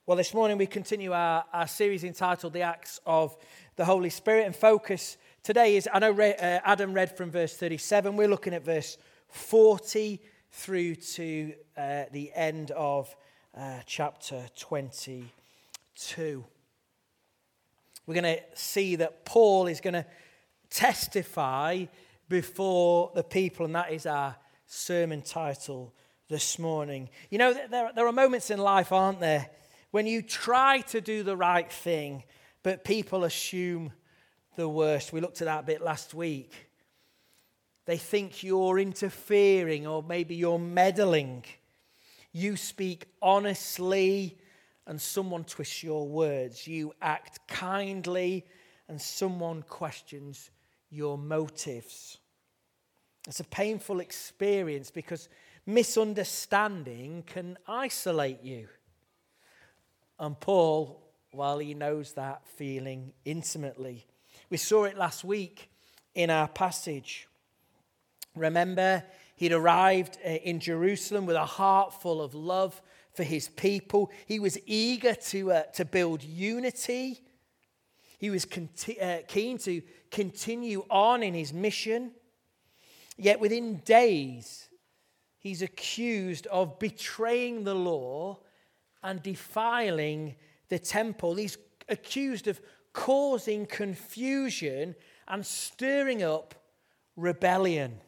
Well, this morning we continue our series entitled The Acts of the Holy Spirit, and focus today is, I know Adam read from verse 37, we're looking at verse 40 through to the end of chapter 22. We're going to see that Paul is going to testify before the people, and that is our sermon title this morning. You know, there are moments in life, aren't there, when you try to do the right thing, but people assume the worst. We looked at that a bit last week. They think you're interfering or maybe you're meddling. You speak honestly and someone twists your words. You act kindly and someone questions your motives. It's a painful experience because misunderstanding can isolate you. And Paul, well, he knows that feeling intimately. We saw it last week in our passage. Remember, he'd arrived in Jerusalem with a heart full of love for his people. He was eager to build unity. He was keen to continue on in his mission. Yet within days, he's accused of betraying the law and defiling the temple. He's accused of causing confusion and stirring up rebellion.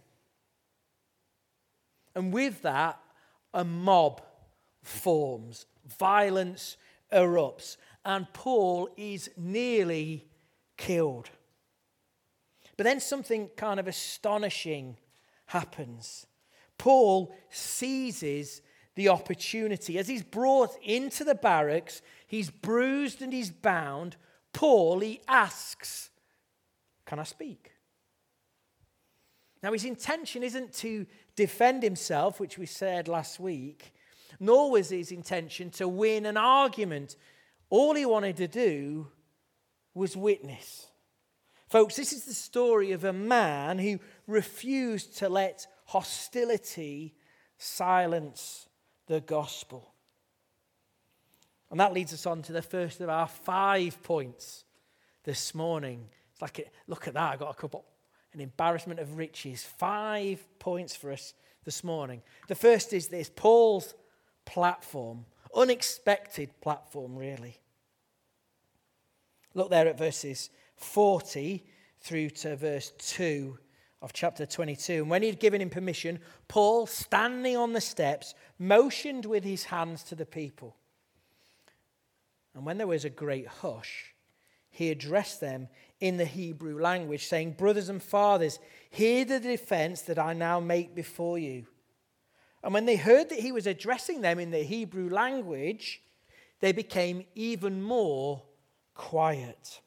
And with that, a mob forms. Violence erupts. And Paul is nearly killed. But then something kind of astonishing happens. Paul seizes the opportunity. As he's brought into the barracks, he's bruised and he's bound. Paul, he asks, "Can I speak?" Now, his intention isn't to defend himself, which we said last week, nor was his intention to win an argument. All he wanted to do was witness. Folks, this is the story of a man who refused to let hostility silence the gospel. And that leads us on to the first of our 5 points this morning. It's like, look at that, I got a couple. An embarrassment of riches. 5 points for us this morning. The first is this: Paul's platform. Unexpected platform, really. Look there at verses 40 through to verse 2 of chapter 22. And when he'd given him permission, Paul, standing on the steps, motioned with his hands to the people. And when there was a great hush, he addressed them in the Hebrew language, saying, "Brothers and fathers, hear the defense that I now make before you." And when they heard that he was addressing them in the Hebrew language, they became even more quiet.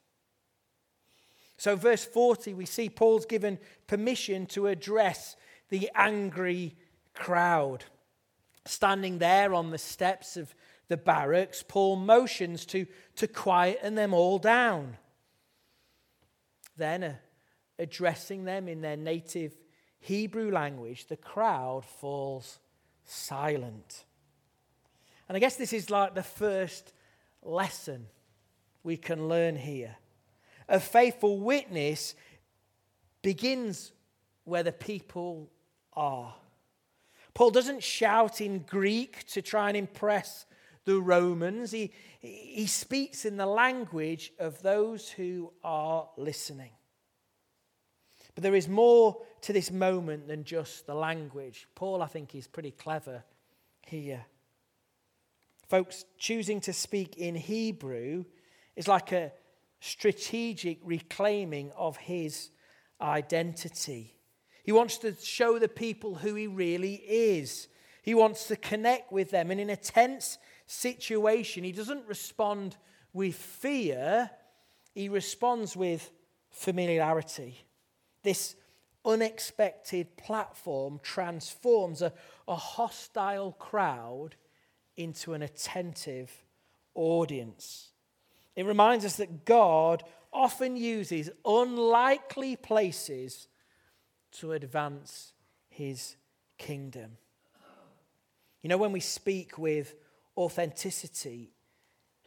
So verse 40, we see Paul's given permission to address the angry crowd. Standing there on the steps of the barracks, Paul motions to quieten them all down. Then, addressing them in their native Hebrew language, the crowd falls silent. And I guess this is like the first lesson we can learn here. A faithful witness begins where the people are. Paul doesn't shout in Greek to try and impress the Romans. He speaks in the language of those who are listening. But there is more to this moment than just the language. Paul, I think, is pretty clever here. Folks, choosing to speak in Hebrew is like a strategic reclaiming of his identity. He wants to show the people who he really is. He wants to connect with them. And in a tense situation, he doesn't respond with fear. He responds with familiarity. This unexpected platform transforms a hostile crowd into an attentive audience. It reminds us that God often uses unlikely places to advance his kingdom. You know, when we speak with authenticity,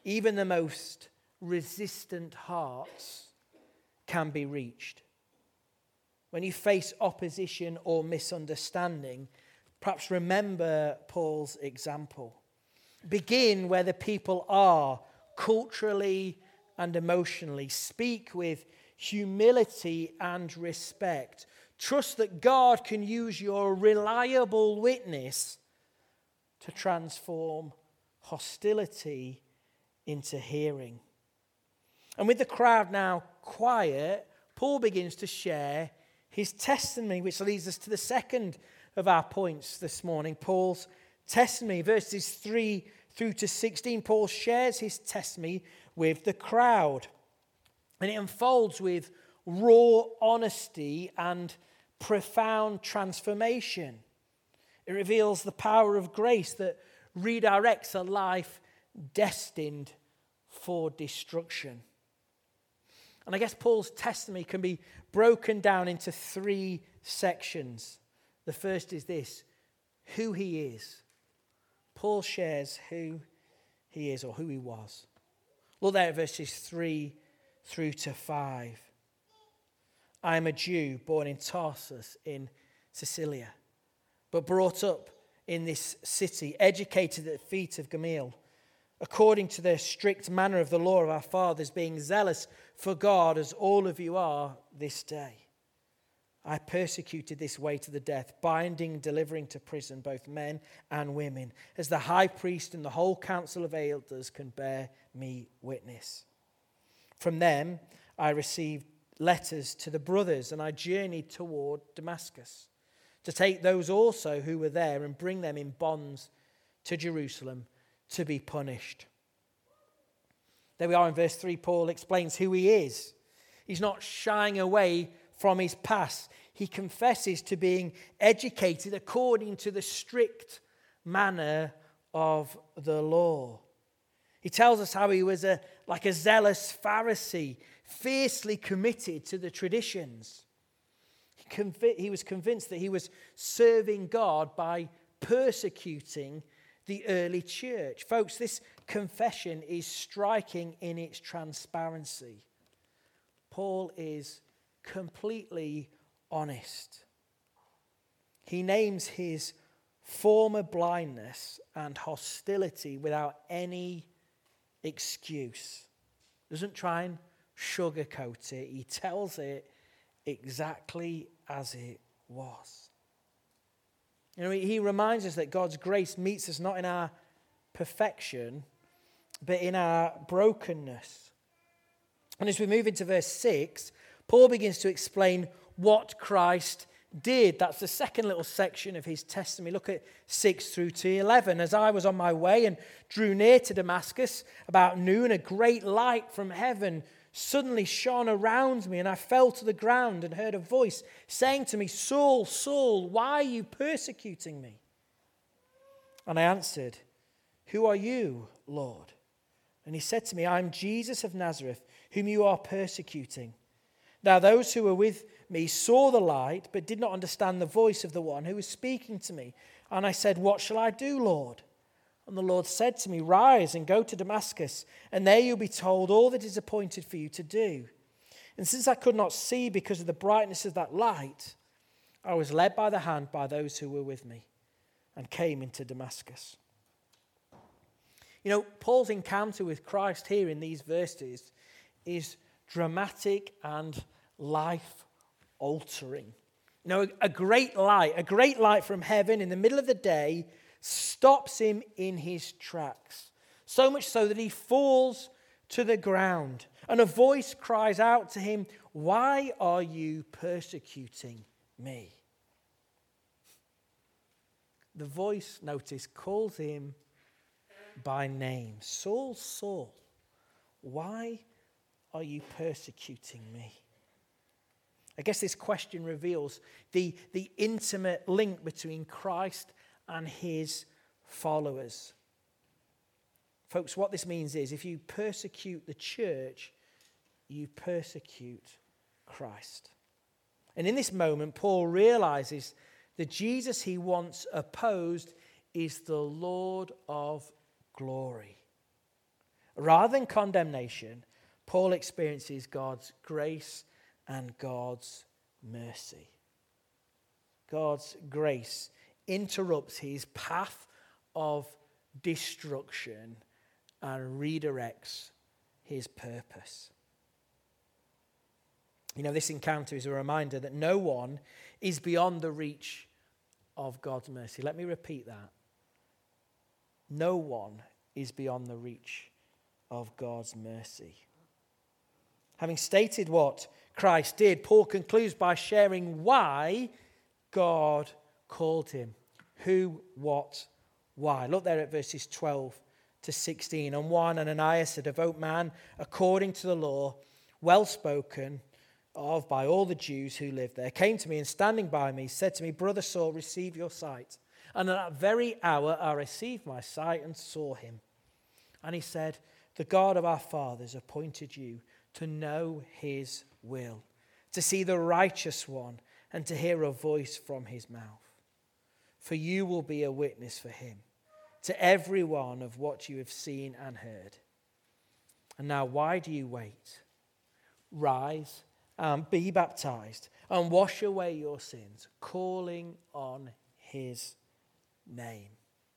even the most resistant hearts can be reached. When you face opposition or misunderstanding, perhaps remember Paul's example. Begin where the people are, culturally and emotionally. Speak with humility and respect. Trust that God can use your reliable witness to transform hostility into hearing. And with the crowd now quiet, Paul begins to share his testimony, which leads us to the second of our points this morning, Paul's testimony. Verses 3 through to 16, Paul shares his testimony with the crowd. And it unfolds with raw honesty and profound transformation. It reveals the power of grace that redirects a life destined for destruction. And I guess Paul's testimony can be broken down into 3 sections. The first is this: who he is. Paul shares who he is, or who he was. Look there at verses 3 through to 5. I am a Jew born in Tarsus in Cilicia, but brought up in this city, educated at the feet of Gamaliel, according to the strict manner of the law of our fathers, being zealous for God as all of you are this day. I persecuted this way to the death, binding, delivering to prison both men and women, as the high priest and the whole council of elders can bear me witness. From them I received letters to the brothers, and I journeyed toward Damascus to take those also who were there and bring them in bonds to Jerusalem to be punished. There we are in verse 3. Paul explains who he is. He's not shying away from his past. He confesses to being educated according to the strict manner of the law. He tells us how he was like a zealous Pharisee, fiercely committed to the traditions. He was convinced that he was serving God by persecuting the early church. Folks, this confession is striking in its transparency. Paul is completely honest. He names his former blindness and hostility without any excuse. Doesn't try and sugarcoat it. He tells it exactly as it was. You know, he reminds us that God's grace meets us not in our perfection, but in our brokenness. And as we move into verse 6, Paul begins to explain what Christ did. That's the second little section of his testimony. Look at 6 through to 11. As I was on my way and drew near to Damascus about noon, a great light from heaven suddenly shone around me, and I fell to the ground and heard a voice saying to me, Saul, Saul, why are you persecuting me? And I answered, who are you, Lord? And he said to me, I am Jesus of Nazareth, whom you are persecuting. Now those who were with me saw the light, but did not understand the voice of the one who was speaking to me. And I said, what shall I do, Lord? And the Lord said to me, rise and go to Damascus, and there you'll be told all that is appointed for you to do. And since I could not see because of the brightness of that light, I was led by the hand by those who were with me and came into Damascus. You know, Paul's encounter with Christ here in these verses is dramatic and life-altering. You know, a great light from heaven in the middle of the day stops him in his tracks, so much so that he falls to the ground. And a voice cries out to him, why are you persecuting me? The voice, notice, calls him by name. Saul, Saul, why are you persecuting me? I guess this question reveals the intimate link between Christ and his followers. Folks, what this means is if you persecute the church, you persecute Christ. And in this moment, Paul realizes that Jesus he once opposed is the Lord of glory. Rather than condemnation, Paul experiences God's grace and God's mercy. God's grace interrupts his path of destruction and redirects his purpose. You know, this encounter is a reminder that no one is beyond the reach of God's mercy. Let me repeat that. No one is beyond the reach of God's mercy. Having stated what Christ did, Paul concludes by sharing why God called him. Who, what, why. Look there at verses 12 to 16. And one, Ananias, a devout man, according to the law, well spoken of by all the Jews who lived there, came to me and standing by me said to me, Brother Saul, receive your sight. And at that very hour I received my sight and saw him. And he said, the God of our fathers appointed you to know his will, to see the righteous one, and to hear a voice from his mouth. For you will be a witness for him, to every one of what you have seen and heard. And now why do you wait? Rise and be baptized and wash away your sins, calling on his name.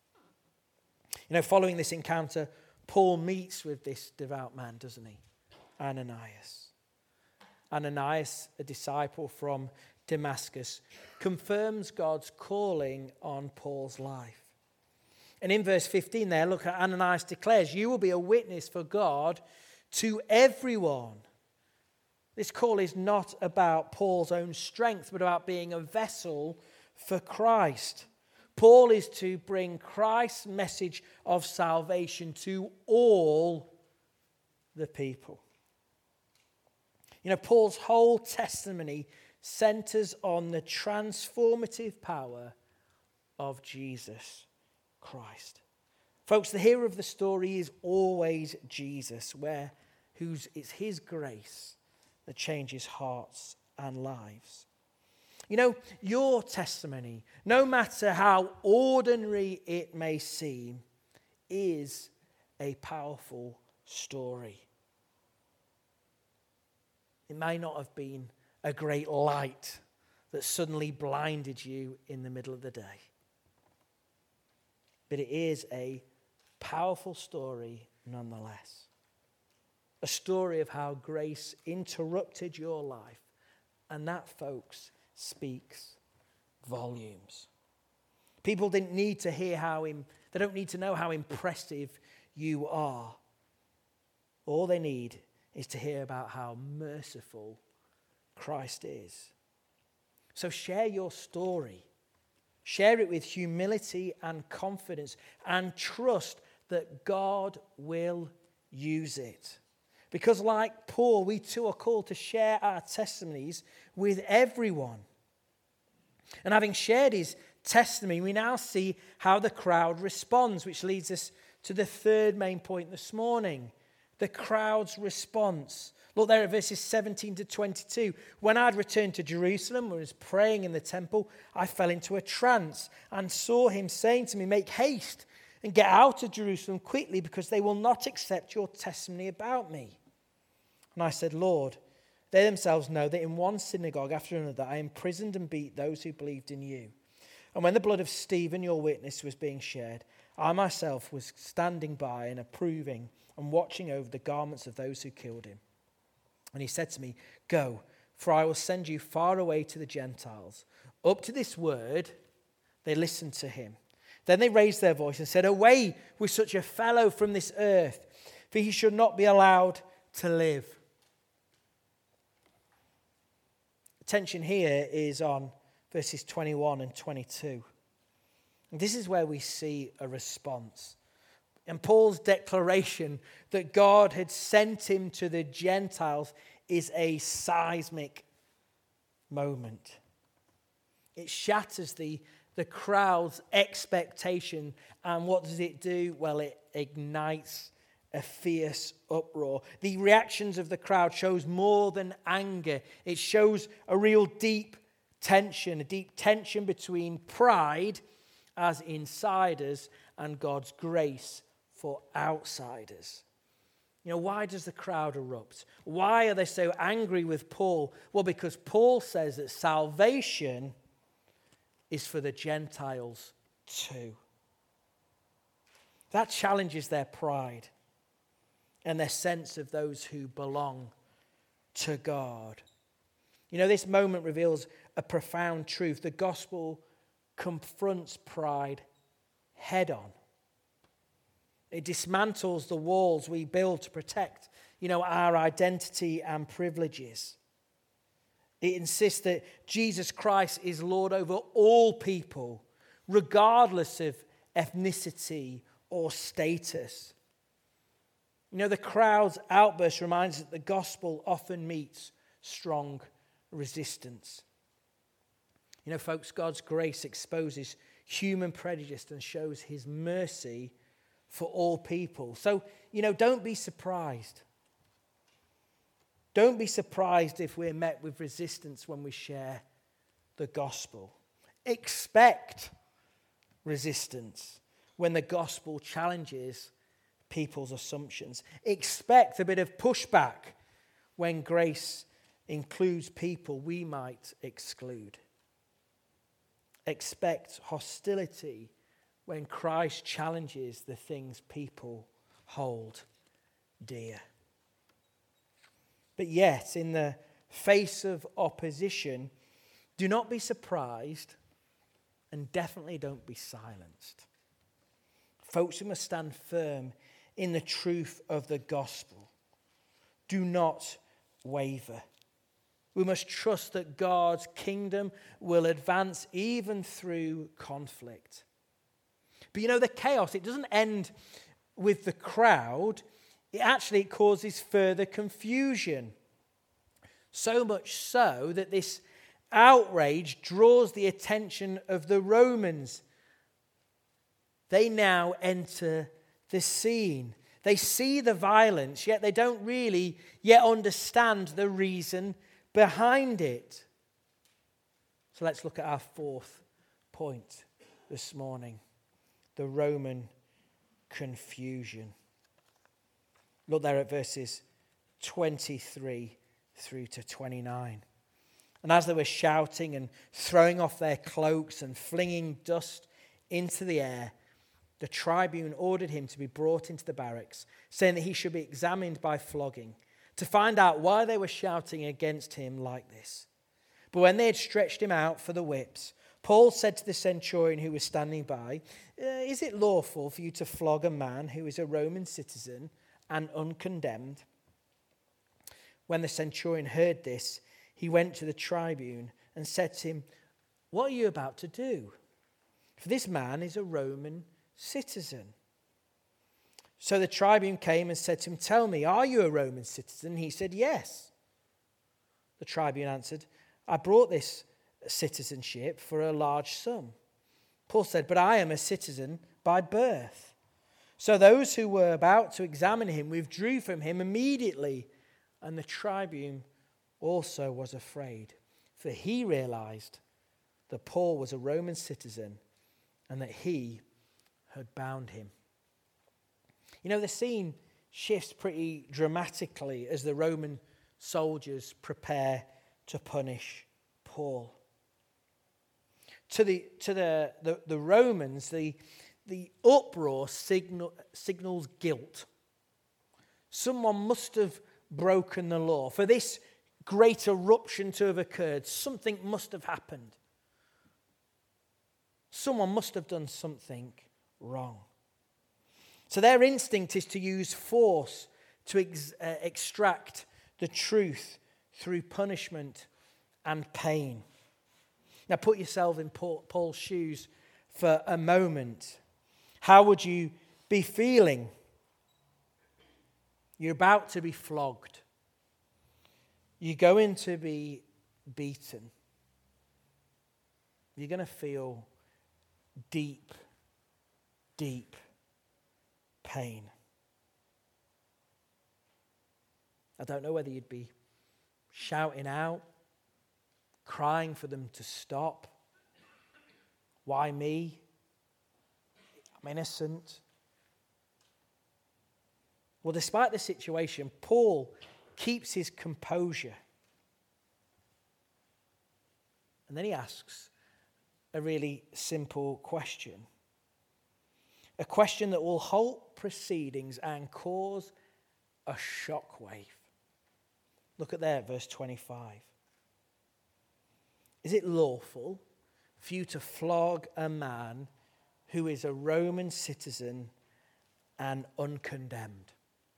You know, following this encounter, Paul meets with this devout man, doesn't he? Ananias. Ananias, a disciple from Damascus, confirms God's calling on Paul's life. And in verse 15 there, look at Ananias declares, you will be a witness for God to everyone. This call is not about Paul's own strength, but about being a vessel for Christ. Paul is to bring Christ's message of salvation to all the people. You know, Paul's whole testimony centers on the transformative power of Jesus Christ. Folks, the hero of the story is always Jesus, it's his grace that changes hearts and lives. You know, your testimony, no matter how ordinary it may seem, is a powerful story. It may not have been a great light that suddenly blinded you in the middle of the day, but it is a powerful story nonetheless. A story of how grace interrupted your life, and that, folks, speaks volumes. People didn't need to hear they don't need to know how impressive you are. All they need is to hear about how merciful Christ is. So share your story. Share it with humility and confidence, and trust that God will use it. Because like Paul, we too are called to share our testimonies with everyone. And having shared his testimony, we now see how the crowd responds, which leads us to the third main point this morning, the crowd's response. Look there at verses 17 to 22. When I had returned to Jerusalem and was praying in the temple, I fell into a trance and saw him saying to me, make haste and get out of Jerusalem quickly, because they will not accept your testimony about me. And I said, Lord, they themselves know that in one synagogue after another I imprisoned and beat those who believed in you. And when the blood of Stephen, your witness, was being shed, I myself was standing by and approving and watching over the garments of those who killed him. And he said to me, go, for I will send you far away to the Gentiles. Up to this word, they listened to him. Then they raised their voice and said, away with such a fellow from this earth, for he should not be allowed to live. Attention here is on verses 21 and 22. And this is where we see a response. And Paul's declaration that God had sent him to the Gentiles is a seismic moment. It shatters the crowd's expectation. And what does it do? Well, it ignites a fierce uproar. The reactions of the crowd shows more than anger. It shows a real deep tension between pride as insiders and God's grace for outsiders. Why does the crowd erupt? Why are they so angry with Paul? Well, because Paul says that salvation is for the Gentiles too. That challenges their pride and their sense of those who belong to God. This moment reveals a profound truth. The gospel confronts pride head on. It dismantles the walls we build to protect, our identity and privileges. It insists that Jesus Christ is Lord over all people, regardless of ethnicity or status. The crowd's outburst reminds us that the gospel often meets strong resistance. Folks, God's grace exposes human prejudice and shows his mercy for all people. So, don't be surprised. Don't be surprised if we're met with resistance when we share the gospel. Expect resistance when the gospel challenges people's assumptions. Expect a bit of pushback when grace includes people we might exclude. Expect hostility when Christ challenges the things people hold dear. But yet, in the face of opposition, do not be surprised and definitely don't be silenced. Folks, we must stand firm in the truth of the gospel. Do not waver. We must trust that God's kingdom will advance even through conflict. But the chaos, it doesn't end with the crowd. It causes further confusion. So much so that this outrage draws the attention of the Romans. They now enter the scene. They see the violence, yet they don't really yet understand the reason behind it. So let's look at our fourth point this morning. The Roman confusion. Look there at verses 23 through to 29. And as they were shouting and throwing off their cloaks and flinging dust into the air, the tribune ordered him to be brought into the barracks, saying that he should be examined by flogging, to find out why they were shouting against him like this. But when they had stretched him out for the whips, Paul said to the centurion who was standing by, "Is it lawful for you to flog a man who is a Roman citizen and uncondemned?" When the centurion heard this, he went to the tribune and said to him, "What are you about to do? For this man is a Roman citizen." So the tribune came and said to him, "Tell me, are you a Roman citizen?" He said, "Yes." The tribune answered, "I brought this citizenship for a large sum." Paul said, "But I am a citizen by birth." So those who were about to examine him withdrew from him immediately, and the tribune also was afraid, for he realized that Paul was a Roman citizen and that he had bound him. The scene shifts pretty dramatically as the Roman soldiers prepare to punish Paul. To the Romans, the uproar signals guilt. Someone must have broken the law. For this great eruption to have occurred, something must have happened. Someone must have done something wrong. So their instinct is to use force to extract the truth through punishment and pain. Now put yourself in Paul's shoes for a moment. How would you be feeling? You're about to be flogged. You're going to be beaten. You're going to feel deep, deep pain. I don't know whether you'd be shouting out, crying for them to stop. Why me? I'm innocent. Well, despite the situation, Paul keeps his composure. And then he asks a really simple question. A question that will halt proceedings and cause a shockwave. Look at there, verse 25. Is it lawful for you to flog a man who is a Roman citizen and uncondemned?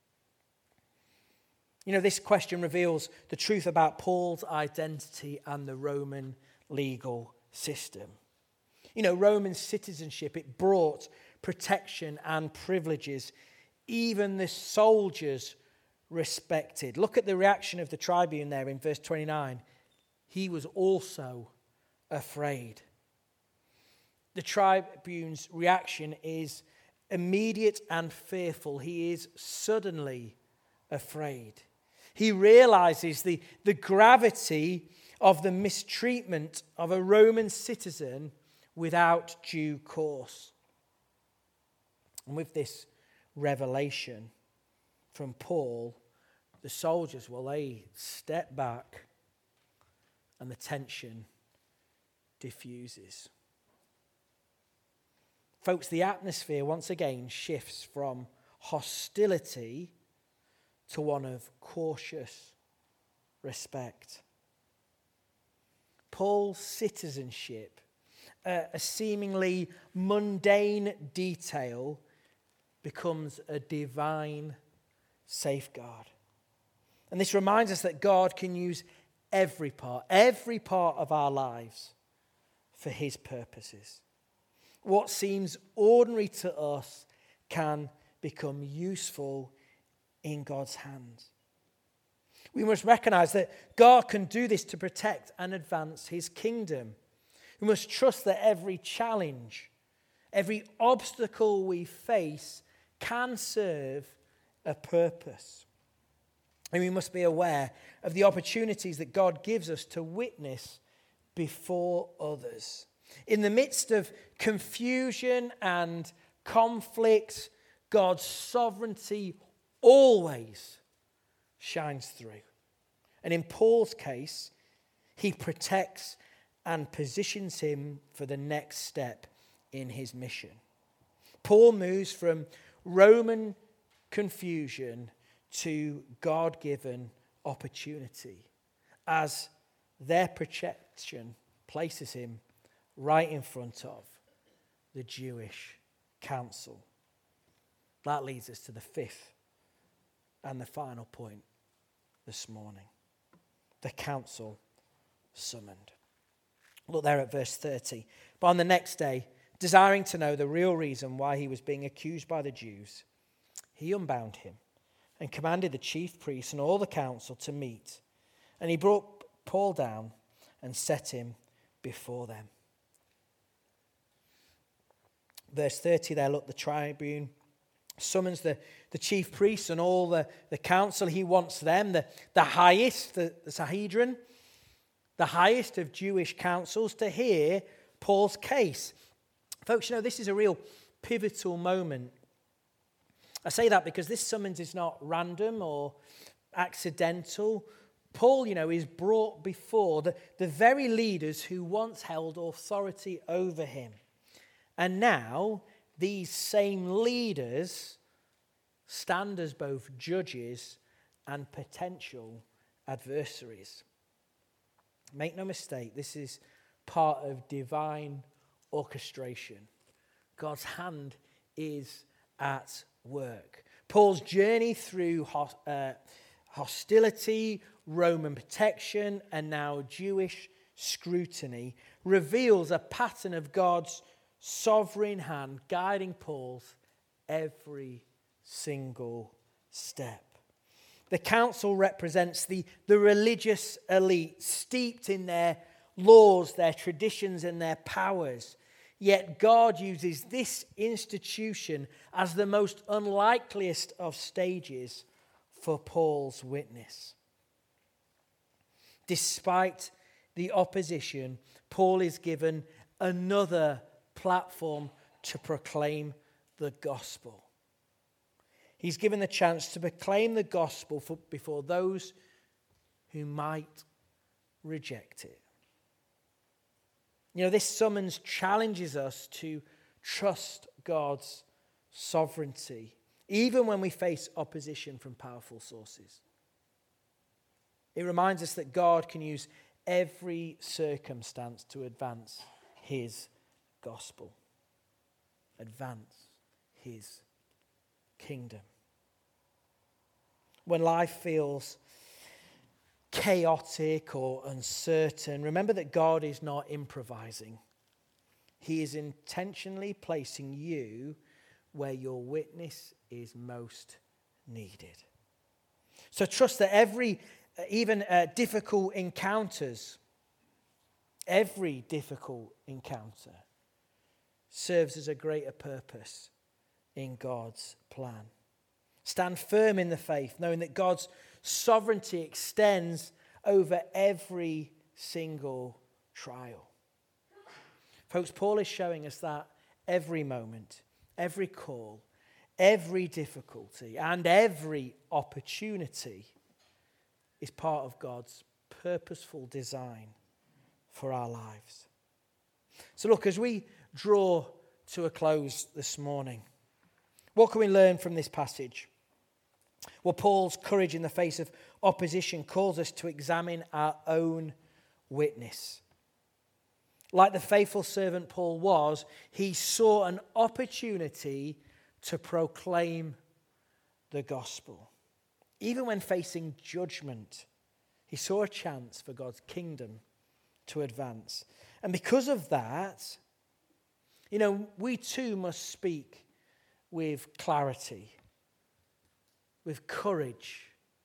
You know, this question reveals the truth about Paul's identity and the Roman legal system. You know, Roman citizenship, it brought protection and privileges. Even the soldiers respected. Look at the reaction of the tribune there in verse 29. He was also afraid. The tribune's reaction is immediate and fearful. He is suddenly afraid. He realizes the gravity of the mistreatment of a Roman citizen without due course. And with this revelation from Paul, the soldiers, well, they step back and the tension diffuses. Folks, the atmosphere once again shifts from hostility to one of cautious respect. Paul's citizenship, a seemingly mundane detail, becomes a divine safeguard. And this reminds us that God can use every part of our lives for his purposes. What seems ordinary to us can become useful in God's hands. We must recognize that God can do this to protect and advance his kingdom. We must trust that every challenge, every obstacle we face can serve a purpose. And we must be aware of the opportunities that God gives us to witness before others. In the midst of confusion and conflict, God's sovereignty always shines through. And in Paul's case, he protects and positions him for the next step in his mission. Paul moves from Roman confusion to God-given opportunity as their protection places him right in front of the Jewish council. That leads us to the fifth and the final point this morning. The council summoned. Look there at verse 30. But on the next day, desiring to know the real reason why he was being accused by the Jews, he unbound him and commanded the chief priests and all the council to meet. And he brought Paul down and set him before them. Verse 30 there, look, the tribune summons the chief priests and all the council. He wants them, the highest, the Sanhedrin, the highest of Jewish councils, to hear Paul's case. Folks, you know, this is a real pivotal moment. I say that because this summons is not random or accidental. Paul, you know, is brought before the very leaders who once held authority over him. And now these same leaders stand as both judges and potential adversaries. Make no mistake, this is part of divine orchestration. God's hand is at work. Paul's journey through hostility, Roman protection, and now Jewish scrutiny reveals a pattern of God's sovereign hand guiding Paul's every single step. The council represents the religious elite steeped in their laws, their traditions, and their powers. Yet God uses this institution as the most unlikeliest of stages for Paul's witness. Despite the opposition, Paul is given another platform to proclaim the gospel. He's given the chance to proclaim the gospel before those who might reject it. You know, this summons challenges us to trust God's sovereignty, even when we face opposition from powerful sources. It reminds us that God can use every circumstance to advance his gospel, advance his kingdom. When life feels chaotic or uncertain, remember that God is not improvising. He is intentionally placing you where your witness is most needed. So trust that even difficult encounters, every difficult encounter serves as a greater purpose in God's plan. Stand firm in the faith, knowing that God's sovereignty extends over every single trial. Folks, Paul is showing us that every moment, every call, every difficulty, and every opportunity is part of God's purposeful design for our lives. So look, as we draw to a close this morning, what can we learn from this passage? Well, Paul's courage in the face of opposition calls us to examine our own witness. Like the faithful servant Paul was, he saw an opportunity to proclaim the gospel. Even when facing judgment, he saw a chance for God's kingdom to advance. And because of that, you know, we too must speak with clarity, with courage,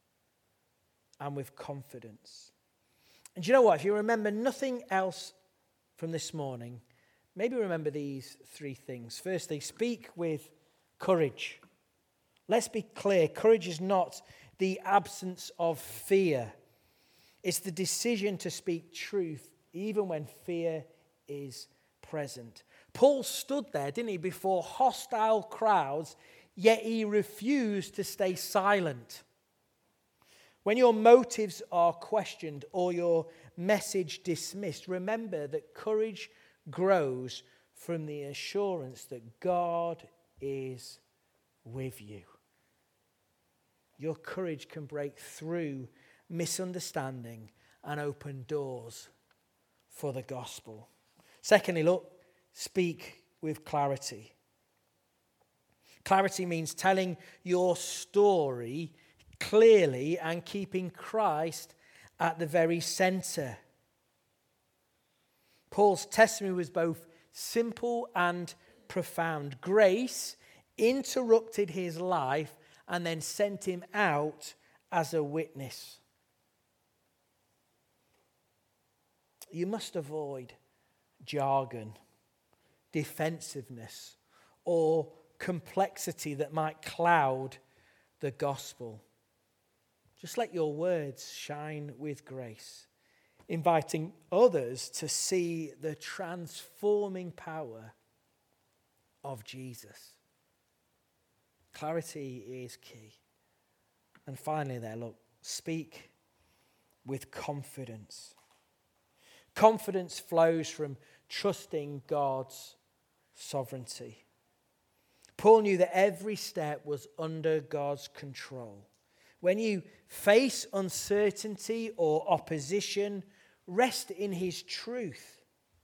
and with confidence. And do you know what? If you remember nothing else from this morning, maybe remember these three things. Firstly, speak with courage. Let's be clear, courage is not the absence of fear. It's the decision to speak truth even when fear is present. Paul stood there, didn't he, before hostile crowds, yet he refused to stay silent. When your motives are questioned or your message dismissed, remember that courage grows from the assurance that God is with you. Your courage can break through misunderstanding and open doors for the gospel. Secondly, look, speak with clarity. Clarity means telling your story clearly and keeping Christ at the very center. Paul's testimony was both simple and profound. Grace interrupted his life and then sent him out as a witness. You must avoid jargon, defensiveness, or complexity that might cloud the gospel. Just let your words shine with grace, inviting others to see the transforming power of Jesus. Clarity is key. And finally there, look, speak with confidence. Confidence flows from trusting God's sovereignty. Paul knew that every step was under God's control. When you face uncertainty or opposition, rest in his truth.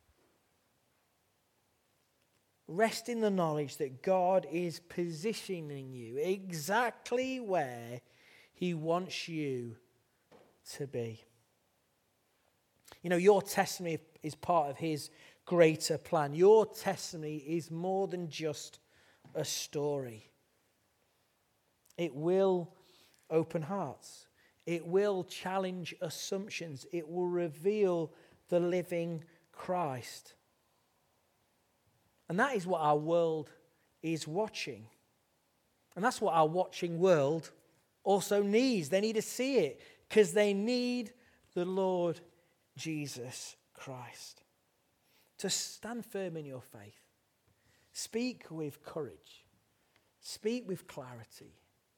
Rest in the knowledge that God is positioning you exactly where he wants you to be. You know, your testimony is part of his greater plan. Your testimony is more than just a story. It will open hearts. It will challenge assumptions. It will reveal the living Christ. And that is what our world is watching. And that's what our watching world also needs. They need to see it because they need the Lord Jesus Christ. To stand firm in your faith. Speak with courage. Speak with clarity.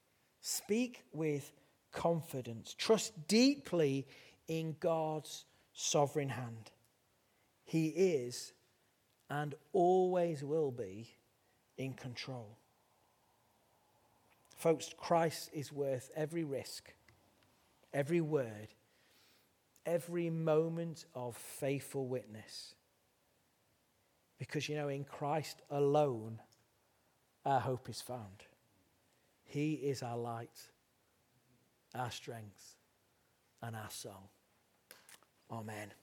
Speak with confidence. Trust deeply in God's sovereign hand. He is and always will be in control. Folks, Christ is worth every risk, every word, every moment of faithful witness. Because, in Christ alone, our hope is found. He is our light, our strength, and our song. Amen.